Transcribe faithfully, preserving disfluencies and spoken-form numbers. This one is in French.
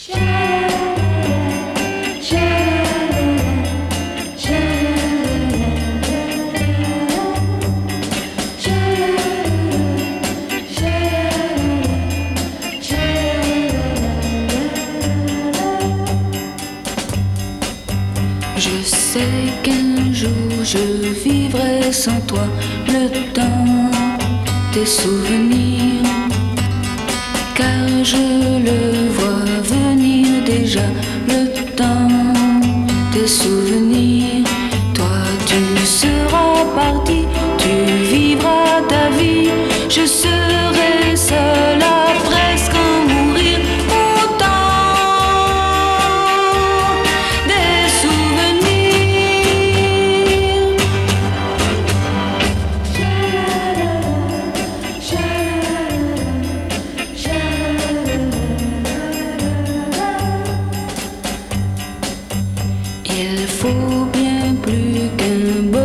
Je sais qu'un jour je vivrai sans toi le temps des souvenirs, car je le vois venir déjà, le temps des souvenirs. Toi tu seras parti, tu vivras ta vie, je serai seule à presque en mourir. Il faut bien plus qu'un